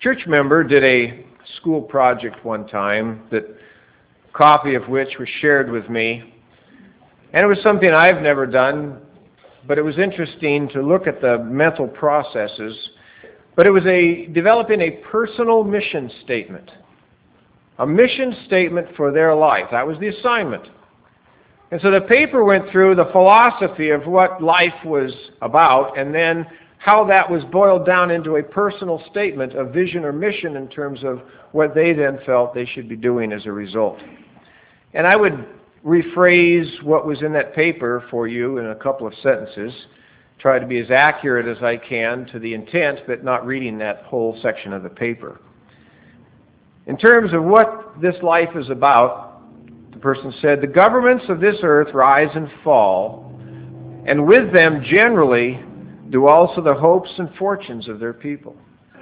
church member did a school project one time, that a copy of which was shared with me. And it was something I've never done, but it was interesting to look at the mental processes. But it was developing a personal mission statement. A mission statement for their life. That was the assignment. And so the paper went through the philosophy of what life was about, and then how that was boiled down into a personal statement of vision or mission in terms of what they then felt they should be doing as a result. And I would rephrase what was in that paper for you in a couple of sentences, try to be as accurate as I can to the intent, but not reading that whole section of the paper. In terms of what this life is about, the person said, the governments of this earth rise and fall, and with them generally do also the hopes and fortunes of their people.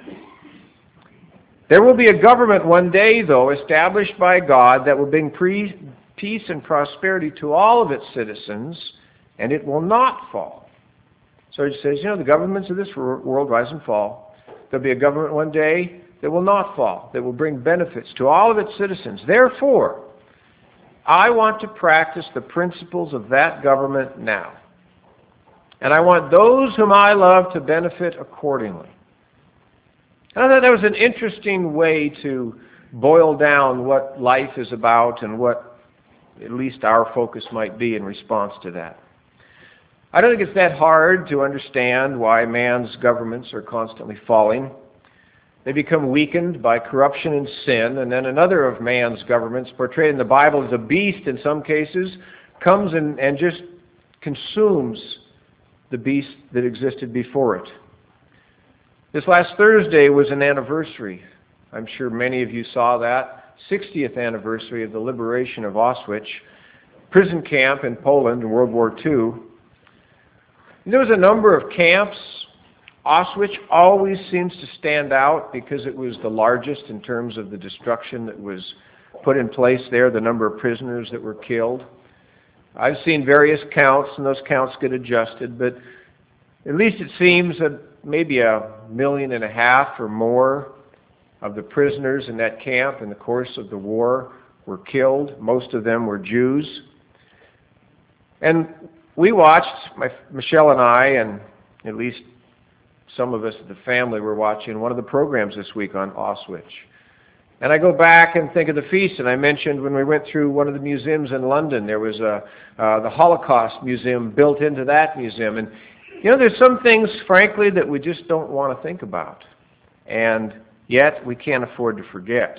There will be a government one day, though, established by God that will bring peace and prosperity to all of its citizens, and it will not fall. So he says, the governments of this world rise and fall. There'll be a government one day that will not fall, that will bring benefits to all of its citizens. Therefore, I want to practice the principles of that government now. And I want those whom I love to benefit accordingly. And I thought that was an interesting way to boil down what life is about and what at least our focus might be in response to that. I don't think it's that hard to understand why man's governments are constantly falling. They become weakened by corruption and sin, and then another of man's governments, portrayed in the Bible as a beast in some cases, comes and just consumes the beast that existed before it. This last Thursday was an anniversary. I'm sure many of you saw that. 60th anniversary of the liberation of Auschwitz, prison camp in Poland in World War II. There was a number of camps. Auschwitz always seems to stand out because it was the largest in terms of the destruction that was put in place there, the number of prisoners that were killed. I've seen various counts, and those counts get adjusted, but at least it seems that maybe 1.5 million or more of the prisoners in that camp in the course of the war were killed. Most of them were Jews. And we watched, Michelle and I, and at least some of us at the family were watching one of the programs this week on Auschwitz. And I go back and think of the feast, and I mentioned when we went through one of the museums in London, there was the Holocaust Museum built into that museum. And there's some things, frankly, that we just don't want to think about. And yet, we can't afford to forget.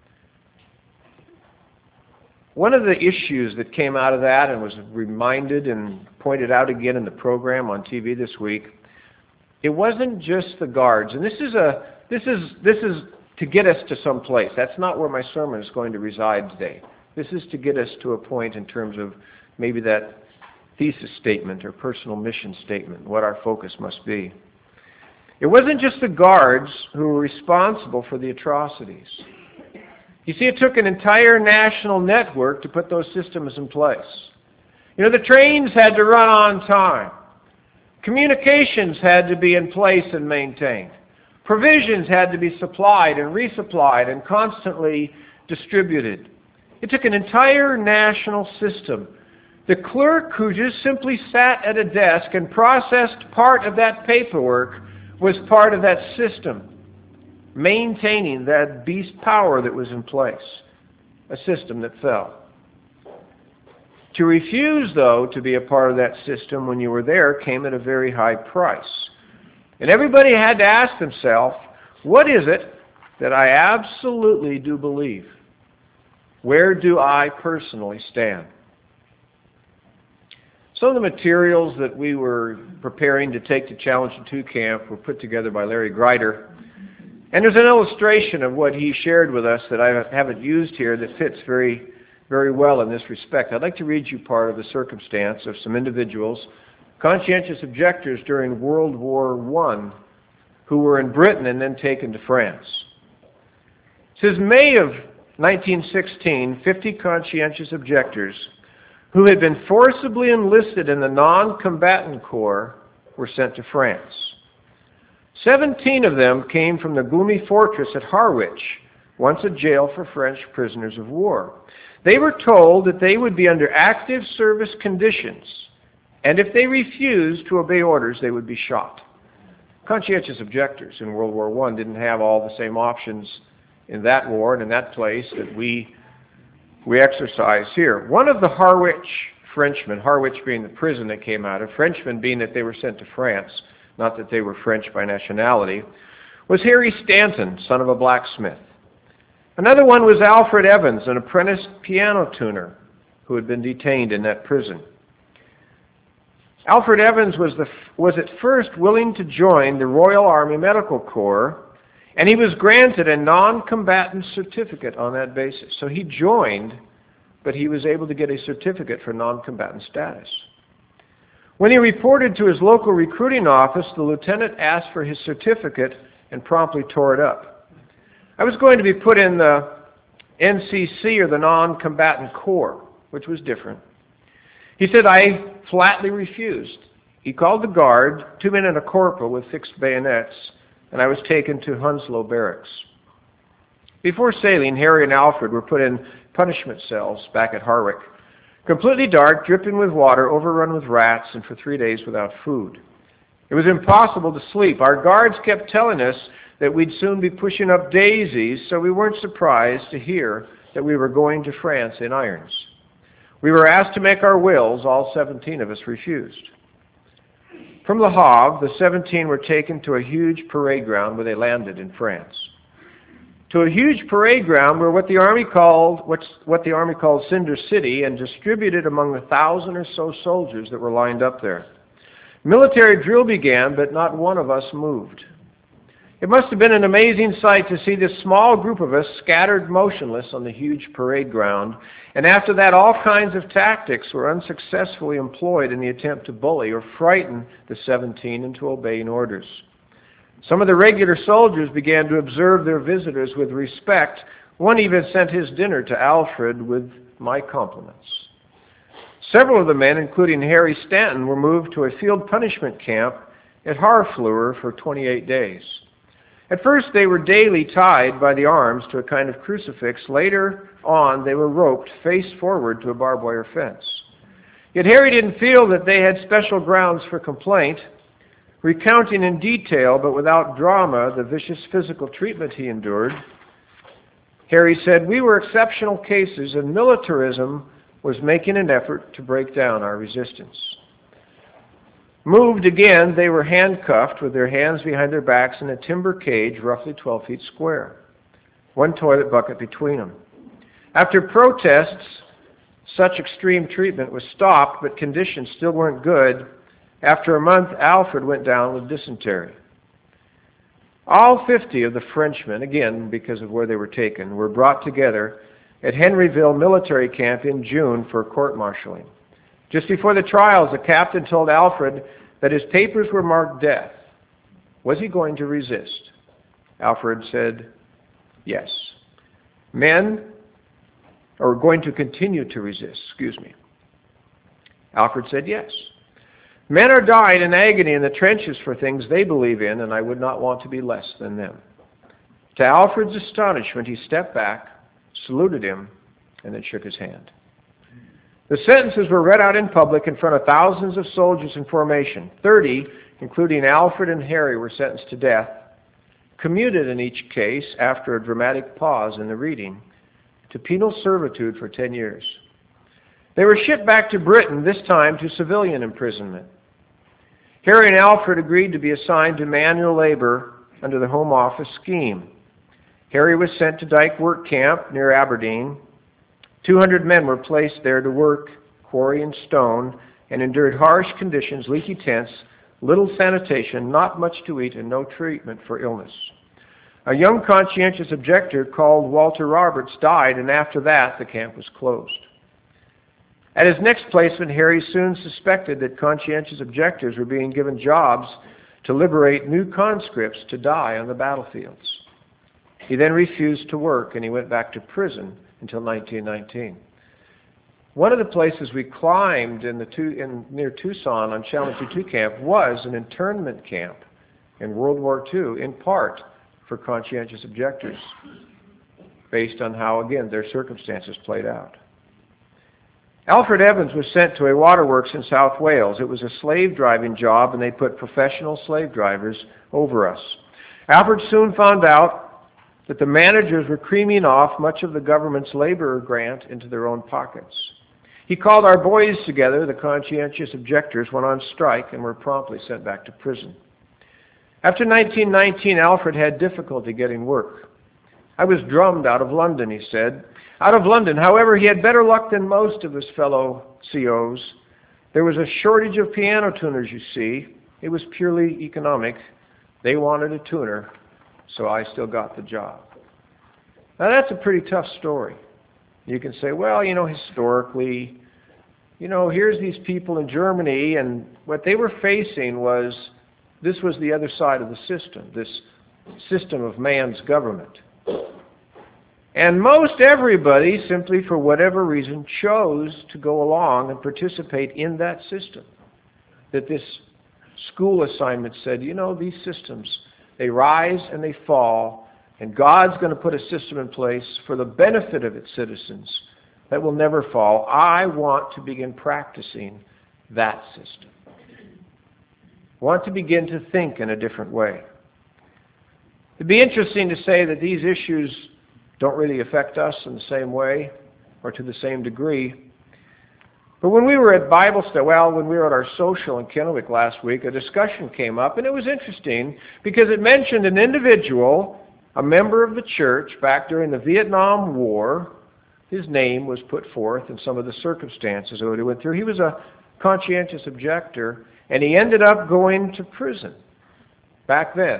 One of the issues that came out of that and was reminded and pointed out again in the program on TV this week, it wasn't just the guards. And this is to get us to some place. That's not where my sermon is going to reside today. This is to get us to a point in terms of maybe that thesis statement or personal mission statement, what our focus must be. It wasn't just the guards who were responsible for the atrocities. You see, it took an entire national network to put those systems in place. The trains had to run on time. Communications had to be in place and maintained. Provisions had to be supplied and resupplied and constantly distributed. It took an entire national system. The clerk who just simply sat at a desk and processed part of that paperwork was part of that system, maintaining that beast power that was in place, a system that fell. To refuse, though, to be a part of that system when you were there came at a very high price. And everybody had to ask themselves, what is it that I absolutely do believe? Where do I personally stand? Some of the materials that we were preparing to take to Challenge 2 Camp were put together by Larry Grider. And there's an illustration of what he shared with us that I haven't used here that fits very, very well in this respect. I'd like to read you part of the circumstance of some individuals, conscientious objectors during World War I, who were in Britain and then taken to France. It says, May of 1916, 50 conscientious objectors who had been forcibly enlisted in the non-combatant corps were sent to France. 17 of them came from the gloomy fortress at Harwich, once a jail for French prisoners of war. They were told that they would be under active service conditions, and if they refused to obey orders, they would be shot. Conscientious objectors in World War I didn't have all the same options in that war and in that place that we exercise here. One of the Harwich Frenchmen, Harwich being the prison they came out of, Frenchmen being that they were sent to France, not that they were French by nationality, was Harry Stanton, son of a blacksmith. Another one was Alfred Evans, an apprenticed piano tuner who had been detained in that prison. Alfred Evans was at first willing to join the Royal Army Medical Corps, and he was granted a non-combatant certificate on that basis. So he joined, but he was able to get a certificate for non-combatant status. When he reported to his local recruiting office, the lieutenant asked for his certificate and promptly tore it up. I was going to be put in the NCC, or the non-combatant corps, which was different. He said, I flatly refused. He called the guard, 2 men and a corporal with fixed bayonets, and I was taken to Hounslow Barracks. Before sailing, Harry and Alfred were put in punishment cells back at Harwich. Completely dark, dripping with water, overrun with rats, and for 3 days without food. It was impossible to sleep. Our guards kept telling us that we'd soon be pushing up daisies, so we weren't surprised to hear that we were going to France in irons. We were asked to make our wills. All 17 of us refused. From Le Havre, the 17 were taken to a huge parade ground where they landed in France. To a huge parade ground where what the Army called Cinder City, and distributed among the 1,000 or so soldiers that were lined up there. Military drill began, but not one of us moved. It must have been an amazing sight to see this small group of us scattered motionless on the huge parade ground, and after that all kinds of tactics were unsuccessfully employed in the attempt to bully or frighten the 17 into obeying orders. Some of the regular soldiers began to observe their visitors with respect. One even sent his dinner to Alfred with my compliments. Several of the men, including Harry Stanton, were moved to a field punishment camp at Harfleur for 28 days. At first they were daily tied by the arms to a kind of crucifix. Later on they were roped face forward to a barbed wire fence. Yet Harry didn't feel that they had special grounds for complaint. Recounting in detail, but without drama, the vicious physical treatment he endured, Harry said, we were exceptional cases, and militarism was making an effort to break down our resistance. Moved again, they were handcuffed with their hands behind their backs in a timber cage roughly 12 feet square, one toilet bucket between them. After protests, such extreme treatment was stopped, but conditions still weren't good. After a month, Alfred went down with dysentery. All 50 of the Frenchmen, again because of where they were taken, were brought together at Henryville military camp in June for court-martialing. Just before the trials, the captain told Alfred that his papers were marked death. Was he going to resist? Alfred said, yes. Men are going to continue to resist, Alfred said, yes. Men are dying in agony in the trenches for things they believe in, and I would not want to be less than them. To Alfred's astonishment, he stepped back, saluted him, and then shook his hand. The sentences were read out in public in front of thousands of soldiers in formation. 30, including Alfred and Harry, were sentenced to death, commuted in each case, after a dramatic pause in the reading, to penal servitude for 10 years. They were shipped back to Britain, this time to civilian imprisonment. Harry and Alfred agreed to be assigned to manual labor under the Home Office scheme. Harry was sent to Dyke Work Camp near Aberdeen. 200 men were placed there to work quarry and stone and endured harsh conditions, leaky tents, little sanitation, not much to eat, and no treatment for illness. A young conscientious objector called Walter Roberts died, and after that the camp was closed. At his next placement, Harry soon suspected that conscientious objectors were being given jobs to liberate new conscripts to die on the battlefields. He then refused to work, and he went back to prison until 1919. One of the places we climbed near Tucson on Challenge 2 camp was an internment camp in World War II, in part for conscientious objectors, based on how, again, their circumstances played out. Alfred Evans was sent to a waterworks in South Wales. It was a slave driving job, and they put professional slave drivers over us. Alfred soon found out that the managers were creaming off much of the government's labor grant into their own pockets. He called our boys together. The conscientious objectors went on strike and were promptly sent back to prison. After 1919, Alfred had difficulty getting work. I was drummed out of London, he said. Out of London. However, he had better luck than most of his fellow COs. There was a shortage of piano tuners, you see. It was purely economic. They wanted a tuner, so I still got the job. Now, that's a pretty tough story. You can say, well, historically, here's these people in Germany, and what they were facing was, this was the other side of the system, this system of man's government. And most everybody, simply for whatever reason, chose to go along and participate in that system. That this school assignment said, these systems, they rise and they fall, and God's going to put a system in place for the benefit of its citizens that will never fall. I want to begin practicing that system. I want to begin to think in a different way. It'd be interesting to say that these issues don't really affect us in the same way or to the same degree. But when we were at Bible study, when we were at our social in Kennewick last week, a discussion came up, and it was interesting because it mentioned an individual, a member of the church, back during the Vietnam War. His name was put forth and some of the circumstances that he went through. He was a conscientious objector, and he ended up going to prison back then.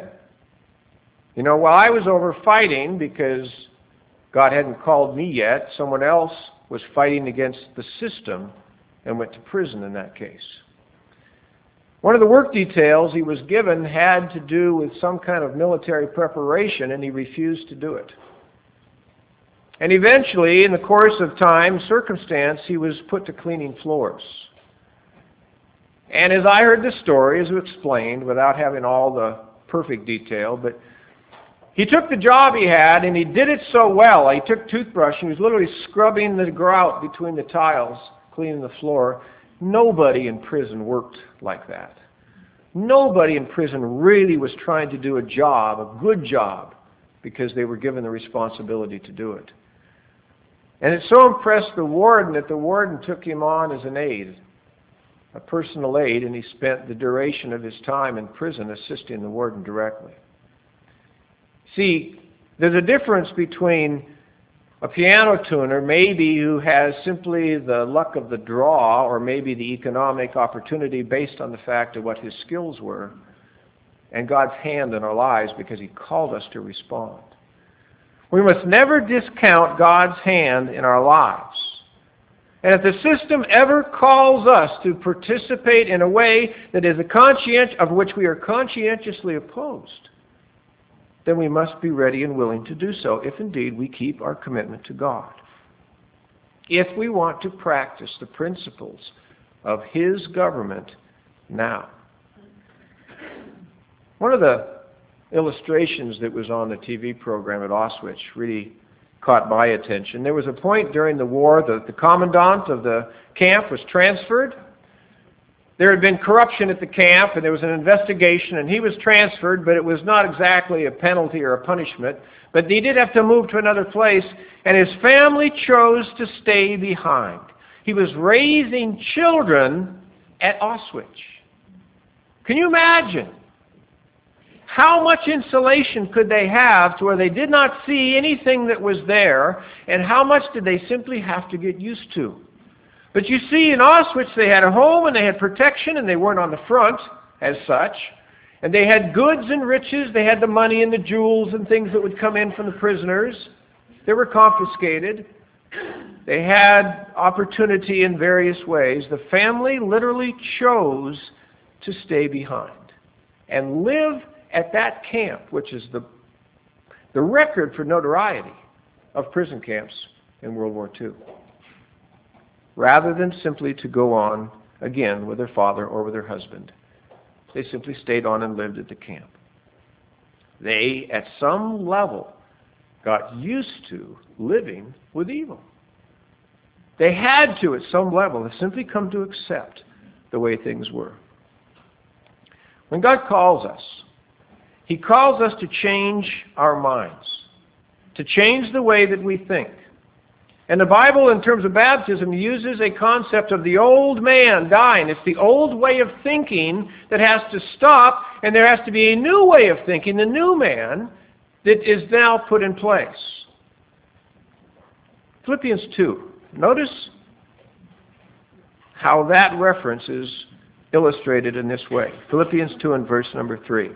While I was over fighting because God hadn't called me yet, someone else was fighting against the system and went to prison in that case. One of the work details he was given had to do with some kind of military preparation, and he refused to do it. And eventually, in the course of time, circumstance, he was put to cleaning floors. And as I heard the story, as explained, without having all the perfect detail, but he took the job he had, and he did it so well. He took toothbrush, and he was literally scrubbing the grout between the tiles, cleaning the floor. Nobody in prison worked like that. Nobody in prison really was trying to do a job, a good job, because they were given the responsibility to do it. And it so impressed the warden that the warden took him on as an aide, a personal aide, and he spent the duration of his time in prison assisting the warden directly. See, there's a difference between a piano tuner, maybe who has simply the luck of the draw, or maybe the economic opportunity based on the fact of what his skills were, and God's hand in our lives because He called us to respond. We must never discount God's hand in our lives. And if the system ever calls us to participate in a way that is of which we are conscientiously opposed, then we must be ready and willing to do so, if indeed we keep our commitment to God. If we want to practice the principles of His government now. One of the illustrations that was on the TV program at Auschwitz really caught my attention. There was a point during the war that the commandant of the camp was transferred. There had been corruption at the camp, and there was an investigation, and he was transferred, but it was not exactly a penalty or a punishment. But he did have to move to another place, and his family chose to stay behind. He was raising children at Auschwitz. Can you imagine? How much insulation could they have to where they did not see anything that was there, and how much did they simply have to get used to? But you see, in Auschwitz, they had a home and they had protection, and they weren't on the front as such. And they had goods and riches. They had the money and the jewels and things that would come in from the prisoners. They were confiscated. They had opportunity in various ways. The family literally chose to stay behind and live at that camp, which is the record for notoriety of prison camps in World War II. Rather than simply to go on again with their father or with their husband. They simply stayed on and lived at the camp. They, at some level, got used to living with evil. They had to, at some level, have simply come to accept the way things were. When God calls us, He calls us to change our minds, to change the way that we think. And the Bible, in terms of baptism, uses a concept of the old man dying. It's the old way of thinking that has to stop, and there has to be a new way of thinking, the new man, that is now put in place. Philippians 2. Notice how that reference is illustrated in this way. Philippians 2 and verse number 3.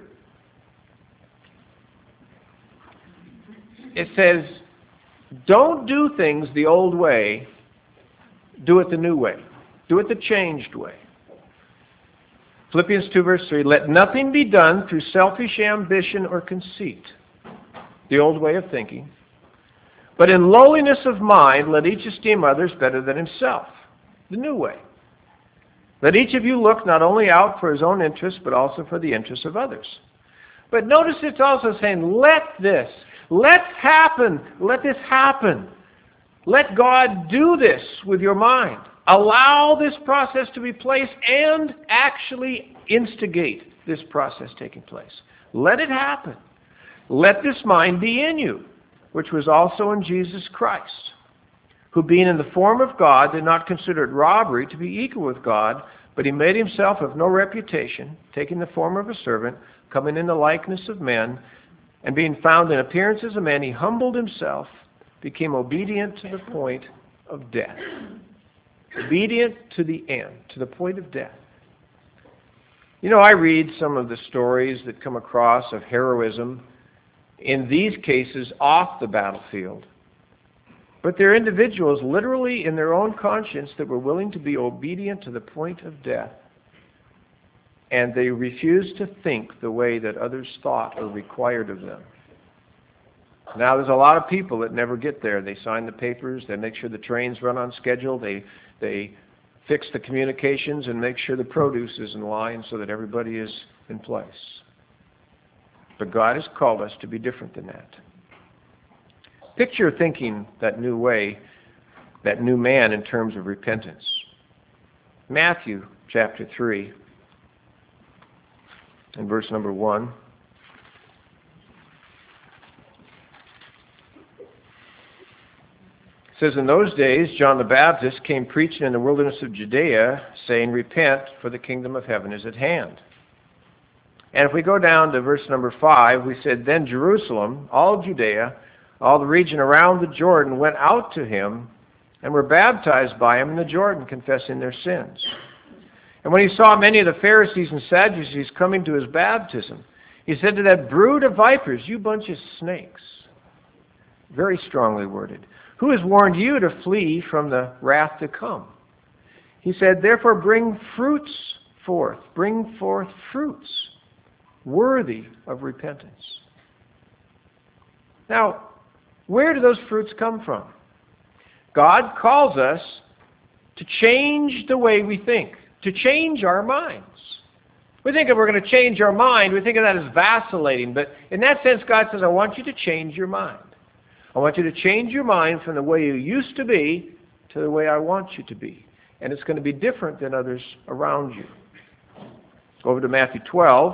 It says, don't do things the old way, do it the new way. Do it the changed way. Philippians 2 verse 3, let nothing be done through selfish ambition or conceit, the old way of thinking, but in lowliness of mind let each esteem others better than himself, the new way. Let each of you look not only out for his own interests, but also for the interests of others. But notice it's also saying, let this happen. Let this happen. Let God do this with your mind. Allow this process to be placed and actually instigate this process taking place. Let it happen. Let this mind be in you, which was also in Jesus Christ, who being in the form of God did not consider it robbery to be equal with God, but he made himself of no reputation, taking the form of a servant, coming in the likeness of men, and being found in appearance as a man, he humbled himself, became obedient to the point of death. Obedient to the end, to the point of death. You know, I read some of the stories that come across of heroism, in these cases off the battlefield. But they're individuals literally in their own conscience that were willing to be obedient to the point of death. And they refused to think the way that others thought or required of them. Now there's a lot of people that never get there. They sign the papers, they make sure the trains run on schedule, they fix the communications and make sure the produce is in line so that everybody is in place. But God has called us to be different than that. Picture thinking that new way, that new man in terms of repentance. Matthew chapter 3 and verse number 1. It says, in those days John the Baptist came preaching in the wilderness of Judea, saying, repent, for the kingdom of heaven is at hand. And if we go down to verse number 5, we said, then Jerusalem, all Judea, all the region around the Jordan went out to him and were baptized by him in the Jordan, confessing their sins. And when he saw many of the Pharisees and Sadducees coming to his baptism, he said to that brood of vipers, you bunch of snakes, very strongly worded, who has warned you to flee from the wrath to come? He said, therefore bring forth fruits worthy of repentance. Now, where do those fruits come from? God calls us to change the way we think, to change our minds. We think if we're going to change our mind, we think of that as vacillating. But in that sense, God says, I want you to change your mind. I want you to change your mind from the way you used to be to the way I want you to be. And it's going to be different than others around you. Go over to Matthew 12.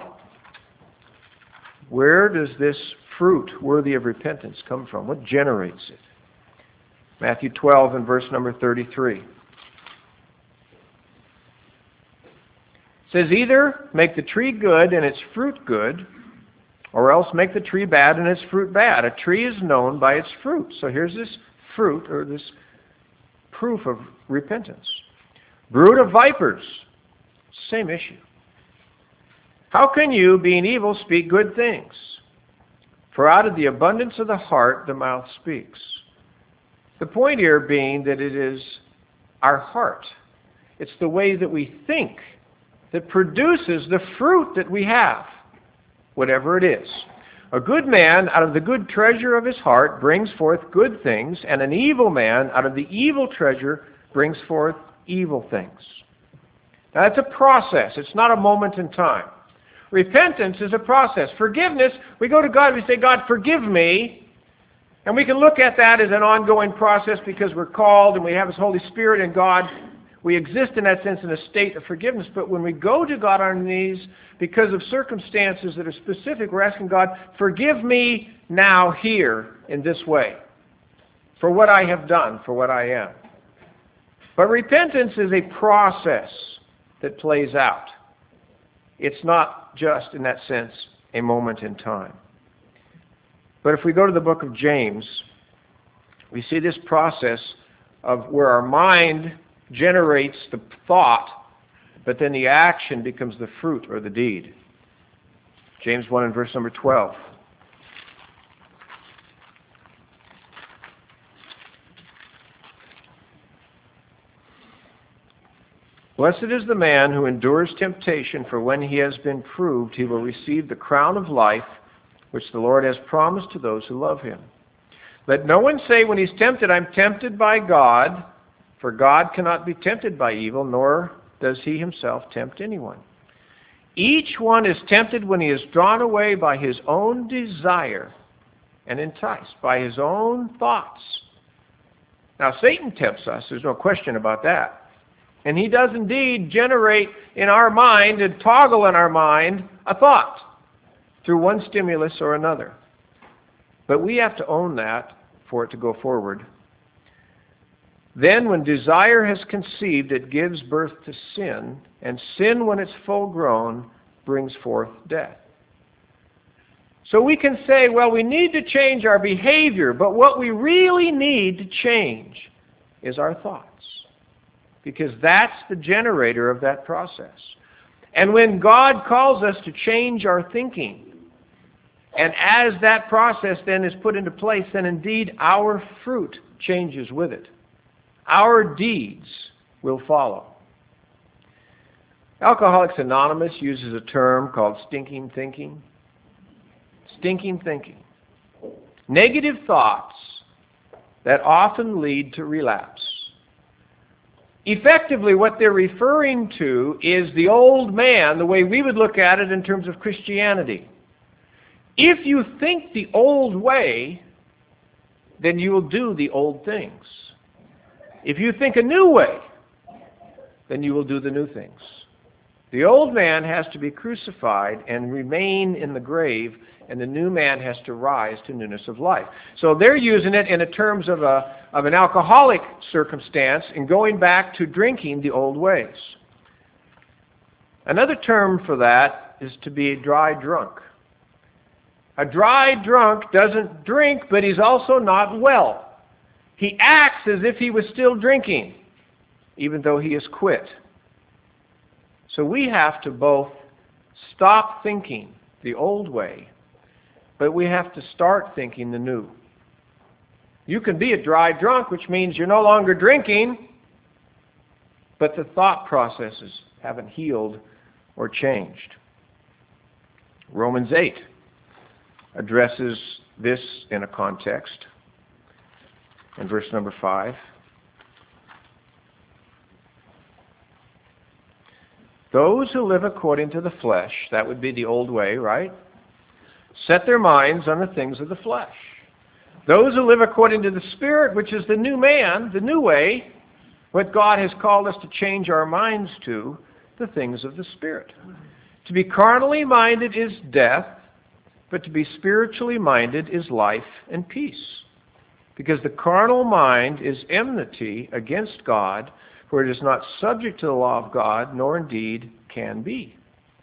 Where does this fruit worthy of repentance come from? What generates it? Matthew 12 and verse number 33. It says, either make the tree good and its fruit good, or else make the tree bad and its fruit bad. A tree is known by its fruit. So here's this fruit, or this proof of repentance. Brood of vipers, same issue. How can you, being evil, speak good things? For out of the abundance of the heart, the mouth speaks. The point here being that it is our heart. It's the way that we think that produces the fruit that we have, whatever it is. A good man out of the good treasure of his heart brings forth good things, and an evil man out of the evil treasure brings forth evil things. Now that's a process. It's not a moment in time. Repentance is a process. Forgiveness, we go to God, we say, God, forgive me. And we can look at that as an ongoing process because we're called and we have His Holy Spirit in God. We exist in that sense in a state of forgiveness. But when we go to God on our knees because of circumstances that are specific, we're asking God, forgive me now here in this way for what I have done, for what I am. But repentance is a process that plays out. It's not just, in that sense, a moment in time. But if we go to the book of James, we see this process of where our mind generates the thought, but then the action becomes the fruit or the deed. James 1 and verse number 12. Blessed is the man who endures temptation, for when he has been proved, he will receive the crown of life which the Lord has promised to those who love Him. Let no one say when he's tempted, I'm tempted by God, for God cannot be tempted by evil, nor does He Himself tempt anyone. Each one is tempted when he is drawn away by his own desire and enticed by his own thoughts. Now, Satan tempts us. There's no question about that. And he does indeed generate in our mind and toggle in our mind a thought through one stimulus or another. But we have to own that for it to go forward. Then when desire has conceived, it gives birth to sin, and sin, when it's full grown, brings forth death. So we can say, well, we need to change our behavior, but what we really need to change is our thoughts, because that's the generator of that process. And when God calls us to change our thinking, and as that process then is put into place, then indeed our fruit changes with it. Our deeds will follow. Alcoholics Anonymous uses a term called stinking thinking. Stinking thinking. Negative thoughts that often lead to relapse. Effectively, what they're referring to is the old man, the way we would look at it in terms of Christianity. If you think the old way, then you will do the old things. If you think a new way, then you will do the new things. The old man has to be crucified and remain in the grave, and the new man has to rise to newness of life. So they're using it in terms of an alcoholic circumstance and going back to drinking the old ways. Another term for that is to be a dry drunk. A dry drunk doesn't drink, but he's also not well. He acts as if he was still drinking, even though he has quit. So we have to both stop thinking the old way, but we have to start thinking the new. You can be a dry drunk, which means you're no longer drinking, but the thought processes haven't healed or changed. Romans 8 addresses this in a context. In verse number 5. Those who live according to the flesh, that would be the old way, right? Set their minds on the things of the flesh. Those who live according to the Spirit, which is the new man, the new way, what God has called us to change our minds to, the things of the Spirit. To be carnally minded is death, but to be spiritually minded is life and peace. Because the carnal mind is enmity against God, for it is not subject to the law of God, nor indeed can be.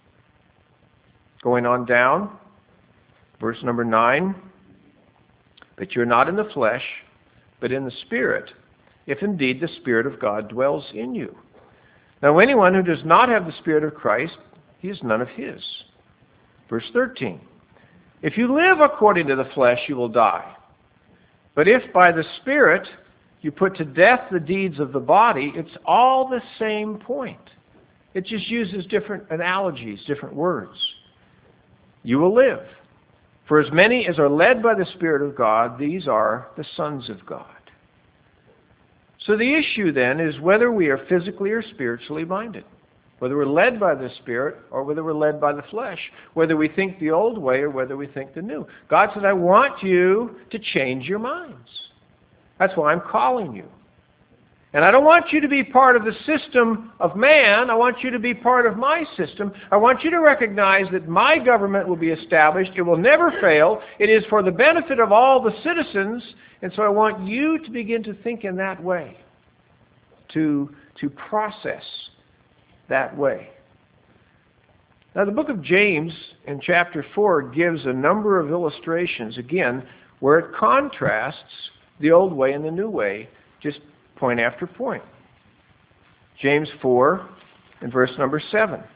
Going on down, verse number 9. But you're not in the flesh, but in the Spirit, if indeed the Spirit of God dwells in you. Now anyone who does not have the Spirit of Christ, he is none of His. Verse 13. If you live according to the flesh, you will die. But if by the Spirit you put to death the deeds of the body, it's all the same point. It just uses different analogies, different words. You will live. For as many as are led by the Spirit of God, these are the sons of God. So the issue then is whether we are physically or spiritually minded. whether we're led by the Spirit or whether we're led by the flesh, whether we think the old way or whether we think the new. God said, I want you to change your minds. That's why I'm calling you. And I don't want you to be part of the system of man. I want you to be part of my system. I want you to recognize that my government will be established. It will never fail. It is for the benefit of all the citizens. And so I want you to begin to think in that way, to process that way. Now the book of James in chapter 4 gives a number of illustrations, again, where it contrasts the old way and the new way, just point after point. James 4 and verse number 7. It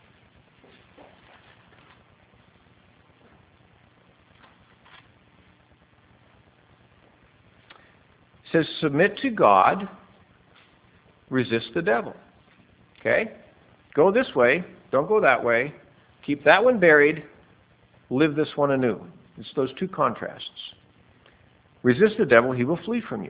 says, submit to God, resist the devil. Okay? Go this way, don't go that way. Keep that one buried, live this one anew. It's those two contrasts. Resist the devil, he will flee from you.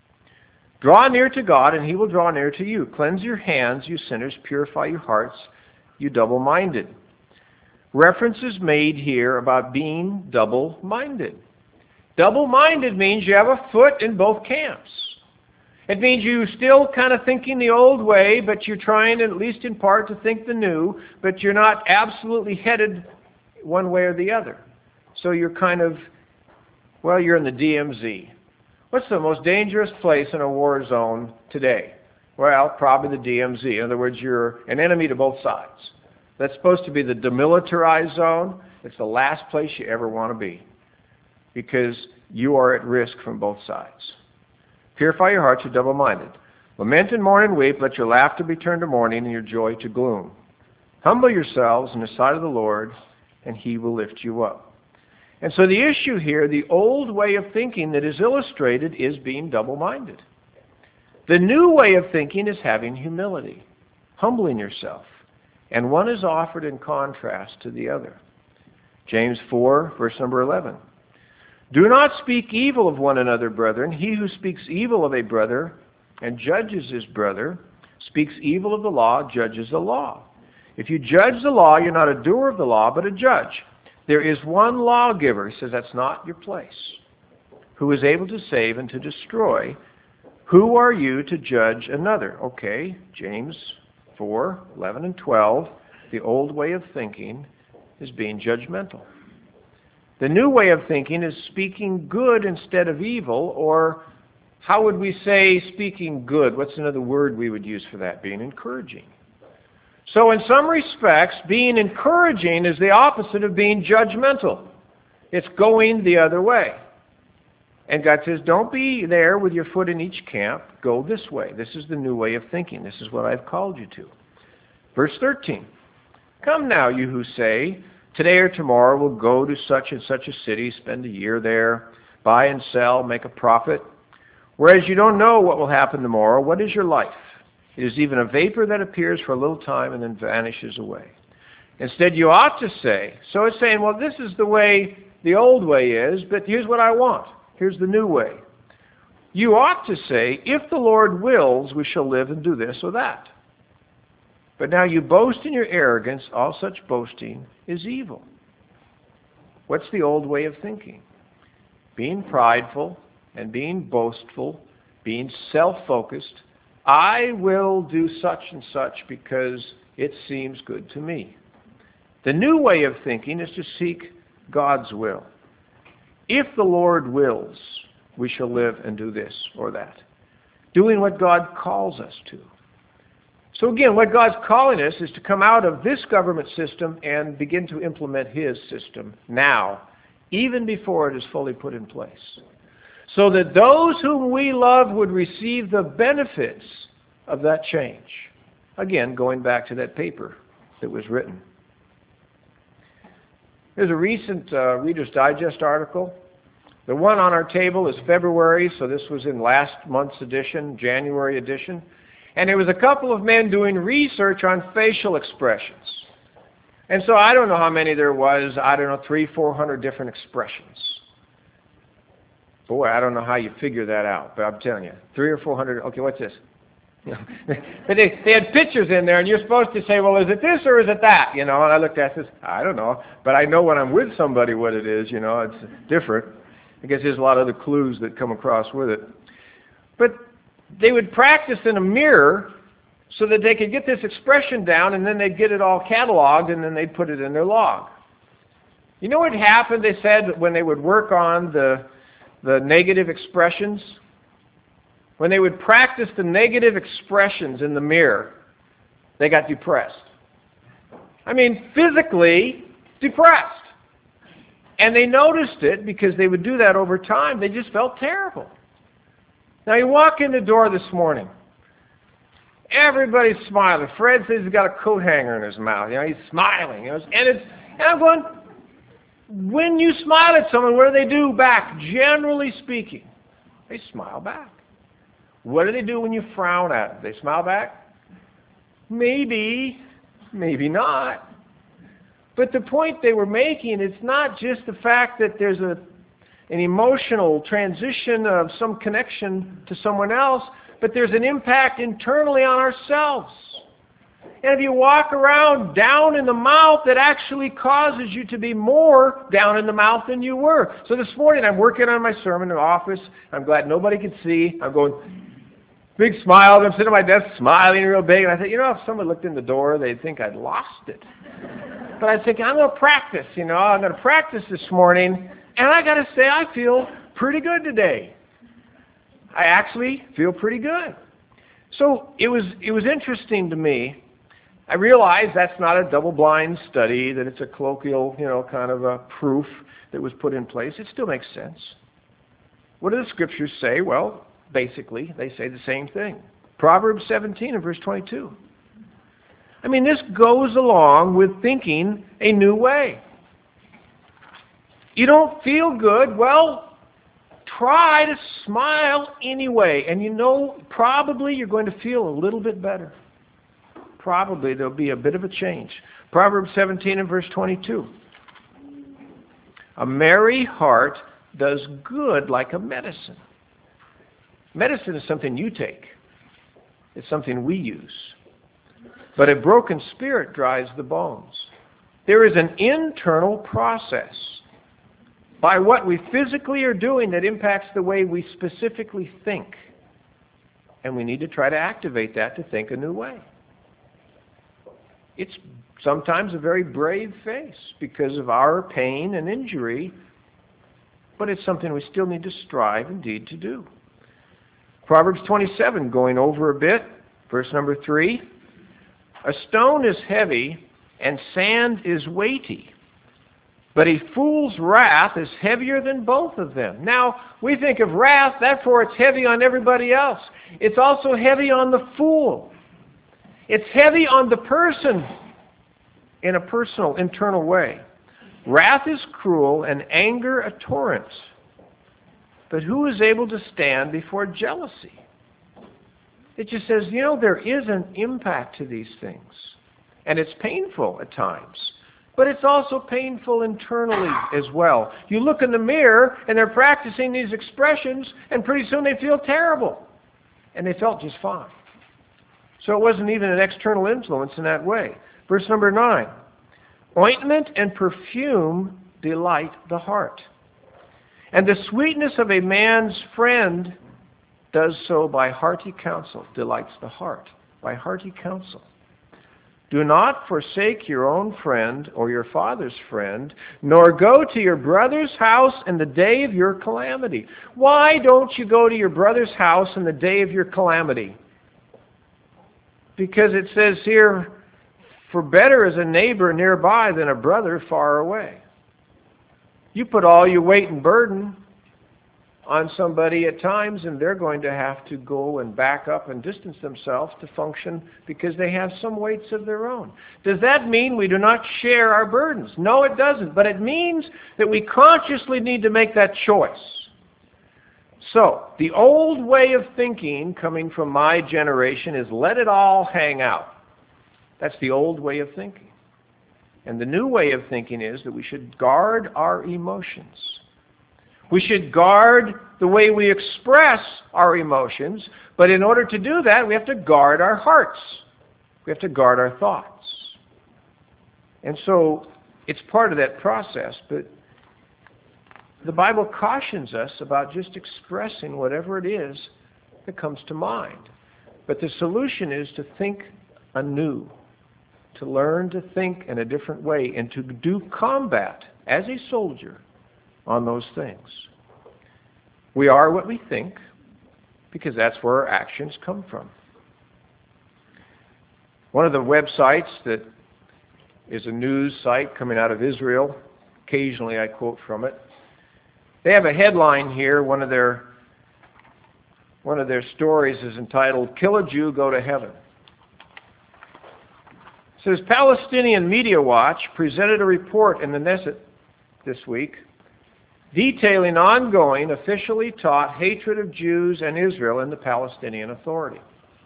Draw near to God, and he will draw near to you. Cleanse your hands, you sinners. Purify your hearts, you double-minded. Reference is made here about being double-minded. Double-minded means you have a foot in both camps. It means you're still kind of thinking the old way, but you're trying, at least in part, to think the new, but you're not absolutely headed one way or the other. So you're kind of, well, you're in the DMZ. What's the most dangerous place in a war zone today? Well, probably the DMZ. In other words, you're an enemy to both sides. That's supposed to be the demilitarized zone. It's the last place you ever want to be because you are at risk from both sides. Purify your hearts, you're double-minded. Lament and mourn and weep. Let your laughter be turned to mourning and your joy to gloom. Humble yourselves in the sight of the Lord, and he will lift you up. And so the issue here, the old way of thinking that is illustrated is being double-minded. The new way of thinking is having humility, humbling yourself. And one is offered in contrast to the other. James 4, verse number 11. Do not speak evil of one another, brethren. He who speaks evil of a brother and judges his brother speaks evil of the law, judges the law. If you judge the law, you're not a doer of the law, but a judge. There is one lawgiver, he says that's not your place, who is able to save and to destroy. Who are you to judge another? Okay, James 4, 11 and 12, the old way of thinking is being judgmental. The new way of thinking is speaking good instead of evil, or how would we say speaking good? What's another word we would use for that? Being encouraging. So in some respects, being encouraging is the opposite of being judgmental. It's going the other way. And God says, don't be there with your foot in each camp. Go this way. This is the new way of thinking. This is what I've called you to. Verse 13. Come now, you who say, today or tomorrow we'll go to such and such a city, spend a year there, buy and sell, make a profit. Whereas you don't know what will happen tomorrow. What is your life? It is even a vapor that appears for a little time and then vanishes away. Instead, you ought to say, so it's saying, well, this is the way the old way is, but here's what I want. Here's the new way. You ought to say, if the Lord wills, we shall live and do this or that. But now you boast in your arrogance. All such boasting is evil. What's the old way of thinking? Being prideful and being boastful, being self-focused. I will do such and such because it seems good to me. The new way of thinking is to seek God's will. If the Lord wills, we shall live and do this or that. Doing what God calls us to. So again, what God's calling us is to come out of this government system and begin to implement His system now, even before it is fully put in place. So that those whom we love would receive the benefits of that change. Again, going back to that paper that was written. There's a recent Reader's Digest article. The one on our table is February, so this was in last month's edition, January edition. And it was a couple of men doing research on facial expressions. And so I don't know how many there was, 300-400 different expressions. Boy, I don't know how you figure that out, but I'm telling you, 300 or 400, okay, what's this? But they had pictures in there, and you're supposed to say, well, is it this or is it that? And I looked at it and said, I don't know, but I know when I'm with somebody what it is. It's different. I guess there's a lot of other clues that come across with it. But they would practice in a mirror so that they could get this expression down, and then they'd get it all cataloged, and then they'd put it in their log. You know what happened, they said, when they would work on the negative expressions? When they would practice the negative expressions in the mirror, they got depressed. I mean, physically depressed. And they noticed it because they would do that over time. They just felt terrible. Now, you walk in the door this morning. Everybody's smiling. Fred says he's got a coat hanger in his mouth. He's smiling. And I'm going, when you smile at someone, what do they do back? Generally speaking, they smile back. What do they do when you frown at them? They smile back? Maybe, maybe not. But the point they were making, it's not just the fact that there's an emotional transition of some connection to someone else, but there's an impact internally on ourselves. And if you walk around down in the mouth, that actually causes you to be more down in the mouth than you were. So this morning I'm working on my sermon in the office. I'm glad nobody could see. I'm going, big smile. I'm sitting at my desk smiling real big. And I thought, if someone looked in the door, they'd think I'd lost it. But I think I'm going to practice, I'm going to practice this morning. And I got to say, I feel pretty good today. I actually feel pretty good. So it was interesting to me. I realize that's not a double-blind study, that it's a colloquial, kind of a proof that was put in place. It still makes sense. What do the scriptures say? Well, basically, they say the same thing. Proverbs 17 and verse 22. I mean, this goes along with thinking a new way. You don't feel good? Well, try to smile anyway. And probably you're going to feel a little bit better. Probably there'll be a bit of a change. Proverbs 17 and verse 22. A merry heart does good like a medicine. Medicine is something you take. It's something we use. But a broken spirit dries the bones. There is an internal process by what we physically are doing that impacts the way we specifically think. And we need to try to activate that to think a new way. It's sometimes a very brave face because of our pain and injury, but it's something we still need to strive indeed to do. Proverbs 27, going over a bit, verse number 3. A stone is heavy and sand is weighty, but a fool's wrath is heavier than both of them. Now, we think of wrath, therefore it's heavy on everybody else. It's also heavy on the fool. It's heavy on the person in a personal, internal way. Wrath is cruel and anger a torrent. But who is able to stand before jealousy? It just says, there is an impact to these things. And it's painful at times. But it's also painful internally as well. You look in the mirror and they're practicing these expressions, and pretty soon they feel terrible. And they felt just fine. So it wasn't even an external influence in that way. Verse number 9. Ointment and perfume delight the heart. And the sweetness of a man's friend does so by hearty counsel, delights the heart, by hearty counsel. Do not forsake your own friend or your father's friend, nor go to your brother's house in the day of your calamity. Why don't you go to your brother's house in the day of your calamity? Because it says here, for better is a neighbor nearby than a brother far away. You put all your weight and burden on somebody at times, and they're going to have to go and back up and distance themselves to function because they have some weights of their own. Does that mean we do not share our burdens? No, it doesn't. But it means that we consciously need to make that choice. So, the old way of thinking coming from my generation is let it all hang out. That's the old way of thinking. And the new way of thinking is that we should guard our emotions. We should guard the way we express our emotions, but in order to do that, we have to guard our hearts. We have to guard our thoughts. And so it's part of that process, but the Bible cautions us about just expressing whatever it is that comes to mind. But the solution is to think anew, to learn to think in a different way, and to do combat as a soldier on those things. We are what we think, because that's where our actions come from. One of the websites that is a news site coming out of Israel, occasionally I quote from it, they have a headline here. One of their stories is entitled, "Kill a Jew, Go to Heaven." It says, Palestinian Media Watch presented a report in the Knesset this week detailing ongoing, officially taught hatred of Jews and Israel in the Palestinian Authority.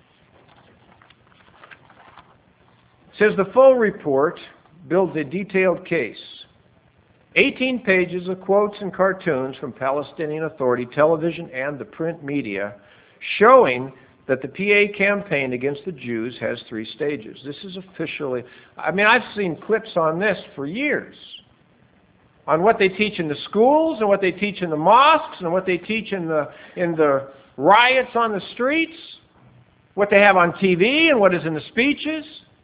It says the full report builds a detailed case. 18 pages of quotes and cartoons from Palestinian Authority television and the print media showing that the PA campaign against the Jews has 3 stages. This is officially, I've seen clips on this for years, on what they teach in the schools and what they teach in the mosques and what they teach in the riots on the streets, what they have on TV and what is in the speeches.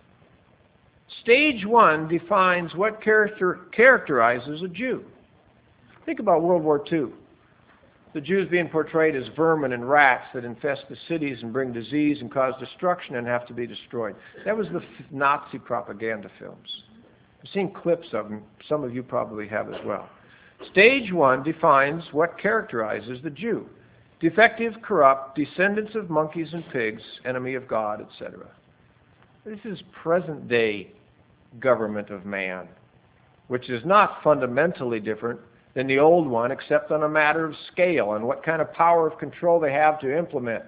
Stage 1 defines what characterizes a Jew. Think about World War II. The Jews being portrayed as vermin and rats that infest the cities and bring disease and cause destruction and have to be destroyed. That was the Nazi propaganda films. I've seen clips of them. Some of you probably have as well. Stage 1 defines what characterizes the Jew. Defective, corrupt, descendants of monkeys and pigs, enemy of God, etc. This is present-day government of man, which is not fundamentally different than the old one, except on a matter of scale and what kind of power of control they have to implement.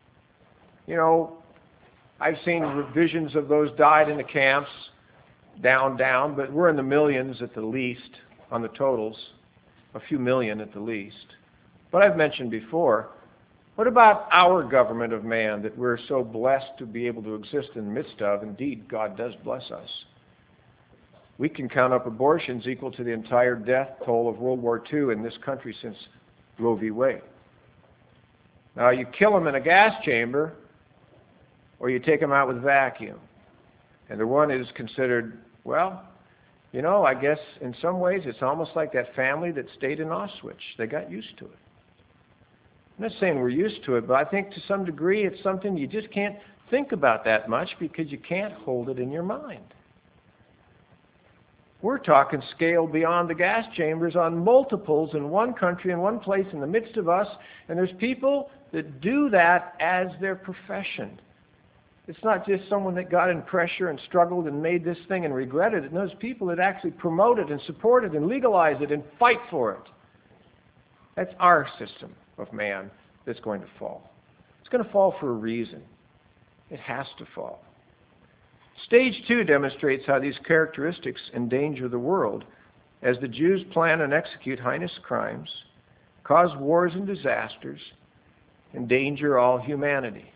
I've seen visions of those died in the camps, down, but we're in the millions at the least on the totals, a few million at the least. But I've mentioned before, what about our government of man that we're so blessed to be able to exist in the midst of? Indeed, God does bless us. We can count up abortions equal to the entire death toll of World War II in this country since Roe v. Wade. Now, you kill them in a gas chamber, or you take them out with vacuum. And the one is considered, I guess in some ways it's almost like that family that stayed in Auschwitz. They got used to it. I'm not saying we're used to it, but I think to some degree it's something you just can't think about that much because you can't hold it in your mind. We're talking scale beyond the gas chambers on multiples in one country, in one place, in the midst of us, and there's people that do that as their profession. It's not just someone that got in pressure and struggled and made this thing and regretted it. No, there's people that actually promote it and support it and legalize it and fight for it. That's our system of man that's going to fall. It's going to fall for a reason. It has to fall. Stage 2 demonstrates how these characteristics endanger the world as the Jews plan and execute heinous crimes, cause wars and disasters, endanger all humanity.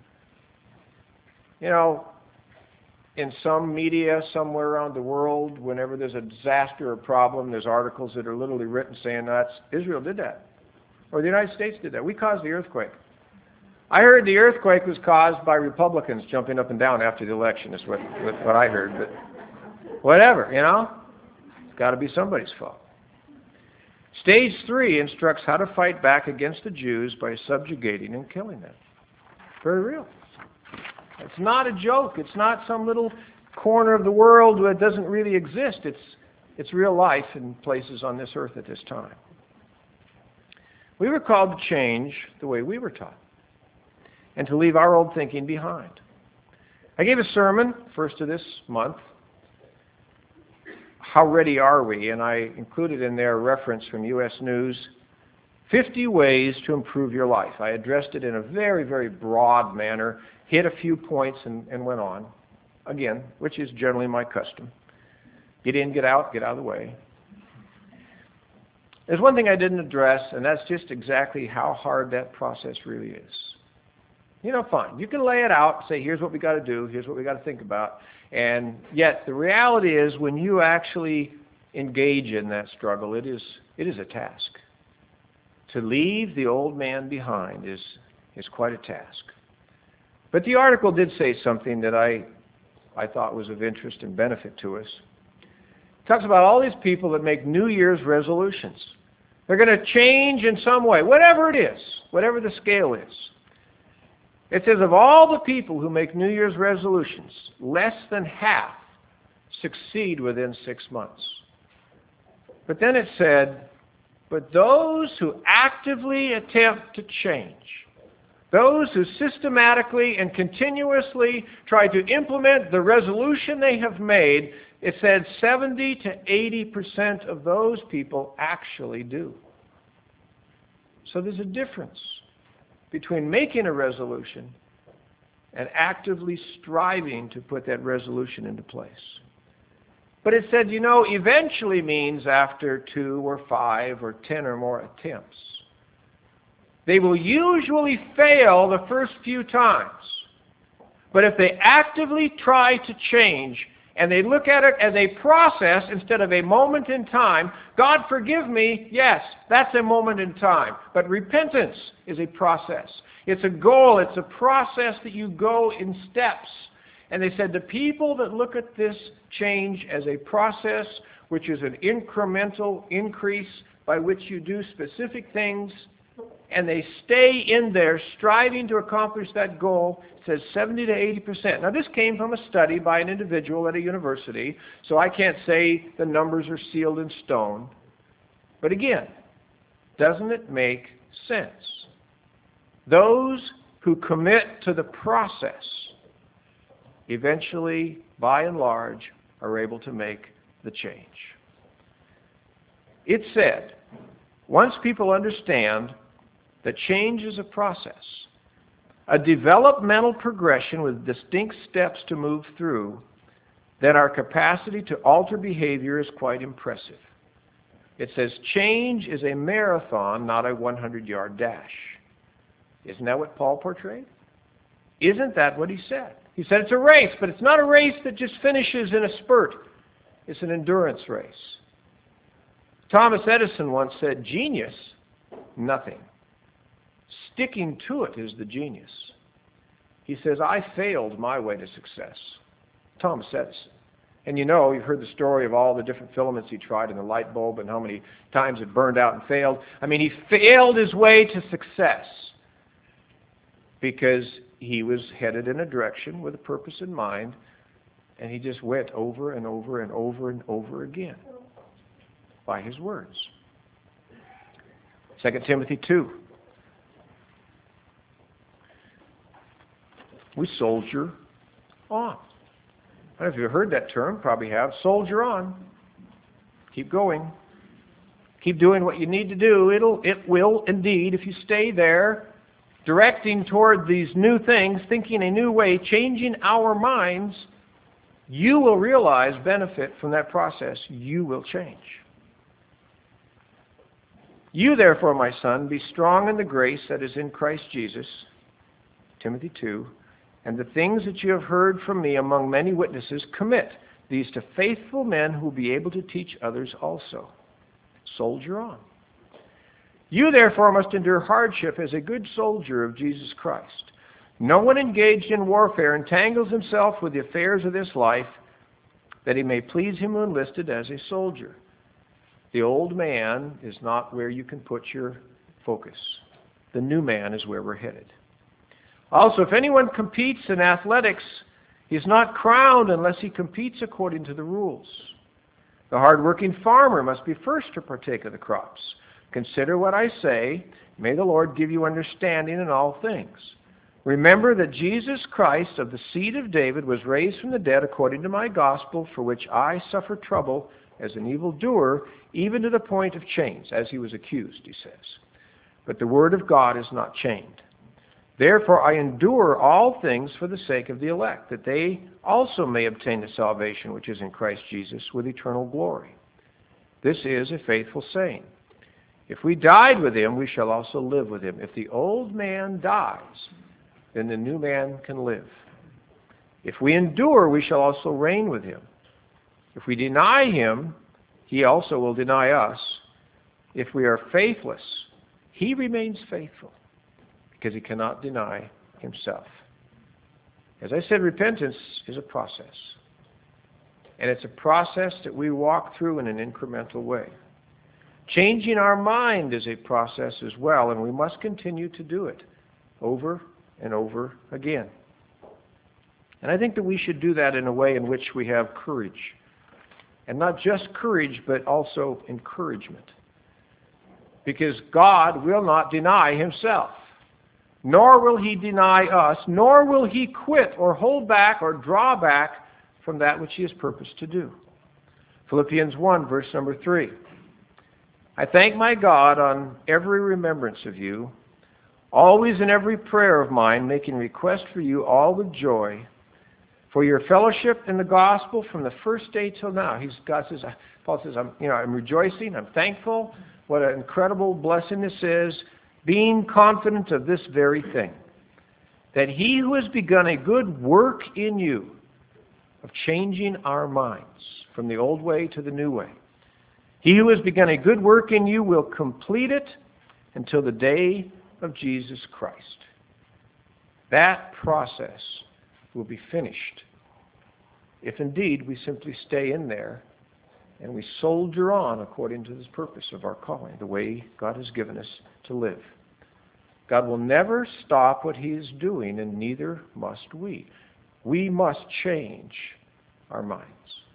In some media somewhere around the world, whenever there's a disaster or problem, there's articles that are literally written saying that Israel did that, or the United States did that. We caused the earthquake. I heard the earthquake was caused by Republicans jumping up and down after the election, is what I heard. But whatever, it's got to be somebody's fault. Stage 3 instructs how to fight back against the Jews by subjugating and killing them. Very real. It's not a joke. It's not some little corner of the world where it doesn't really exist. It's real life in places on this earth at this time. We were called to change the way we were taught and to leave our old thinking behind. I gave a sermon, first of this month, How Ready Are We? And I included in there a reference from U.S. News, 50 Ways to Improve Your Life. I addressed it in a very, very broad manner, hit a few points and went on, again, which is generally my custom. Get in, get out of the way. There's one thing I didn't address, and that's just exactly how hard that process really is. Fine. You can lay it out, say, here's what we got to do, here's what we got to think about. And yet, the reality is, when you actually engage in that struggle, it is a task. To leave the old man behind is quite a task. But the article did say something that I thought was of interest and benefit to us. It talks about all these people that make New Year's resolutions. They're going to change in some way, whatever it is, whatever the scale is. It says of all the people who make New Year's resolutions, less than half succeed within 6 months. But then it said, but those who actively attempt to change, those who systematically and continuously try to implement the resolution they have made, it said 70 to 80% of those people actually do. So there's a difference between making a resolution and actively striving to put that resolution into place. But it said, eventually means after 2 or 5 or 10 or more attempts. They will usually fail the first few times. But if they actively try to change and they look at it as a process instead of a moment in time, God forgive me, yes, that's a moment in time. But repentance is a process. It's a goal. It's a process that you go in steps. And they said the people that look at this change as a process, which is an incremental increase by which you do specific things, and they stay in there striving to accomplish that goal, it says 70 to 80%. Now, this came from a study by an individual at a university, so I can't say the numbers are sealed in stone. But again, doesn't it make sense? Those who commit to the process eventually, by and large, are able to make the change. It said, once people understand that change is a process, a developmental progression with distinct steps to move through, then our capacity to alter behavior is quite impressive. It says change is a marathon, not a 100-yard dash. Isn't that what Paul portrayed? Isn't that what he said? He said it's a race, but it's not a race that just finishes in a spurt. It's an endurance race. Thomas Edison once said, genius, nothing. Sticking to it is the genius. He says, I failed my way to success. Thomas Edison. And you've heard the story of all the different filaments he tried in the light bulb and how many times it burned out and failed. He failed his way to success because he was headed in a direction with a purpose in mind, and he just went over and over and over and over again by his words. 2 Timothy 2. We soldier on. I don't know if you've heard that term, probably have. Soldier on. Keep going. Keep doing what you need to do. It will indeed, if you stay there, directing toward these new things, thinking a new way, changing our minds, you will realize benefit from that process. You will change. You, therefore, my son, be strong in the grace that is in Christ Jesus, Timothy 2, and the things that you have heard from me among many witnesses, commit these to faithful men who will be able to teach others also. Soldier on. You, therefore, must endure hardship as a good soldier of Jesus Christ. No one engaged in warfare entangles himself with the affairs of this life, that he may please him who enlisted as a soldier. The old man is not where you can put your focus. The new man is where we're headed. Also, if anyone competes in athletics, he is not crowned unless he competes according to the rules. The hard-working farmer must be first to partake of the crops. Consider what I say. May the Lord give you understanding in all things. Remember that Jesus Christ of the seed of David was raised from the dead according to my gospel, for which I suffered trouble as an evildoer, even to the point of chains, as he was accused, he says. But the word of God is not chained. Therefore I endure all things for the sake of the elect, that they also may obtain the salvation which is in Christ Jesus with eternal glory. This is a faithful saying. If we died with him, we shall also live with him. If the old man dies, then the new man can live. If we endure, we shall also reign with him. If we deny him, he also will deny us. If we are faithless, he remains faithful, because he cannot deny himself. As I said, repentance is a process. And it's a process that we walk through in an incremental way. Changing our mind is a process as well, and we must continue to do it over and over again. And I think that we should do that in a way in which we have courage. And not just courage, but also encouragement. Because God will not deny himself, nor will he deny us, nor will he quit or hold back or draw back from that which he has purposed to do. Philippians 1, verse number 3. I thank my God on every remembrance of you, always in every prayer of mine, making request for you all with joy, for your fellowship in the gospel from the first day till now. Paul says, I'm rejoicing, I'm thankful. What an incredible blessing this is, being confident of this very thing, that he who has begun a good work in you, of changing our minds from the old way to the new way, he who has begun a good work in you will complete it until the day of Jesus Christ. That process will be finished if indeed we simply stay in there and we soldier on according to this purpose of our calling, the way God has given us to live. God will never stop what he is doing, and neither must we. We must change our minds.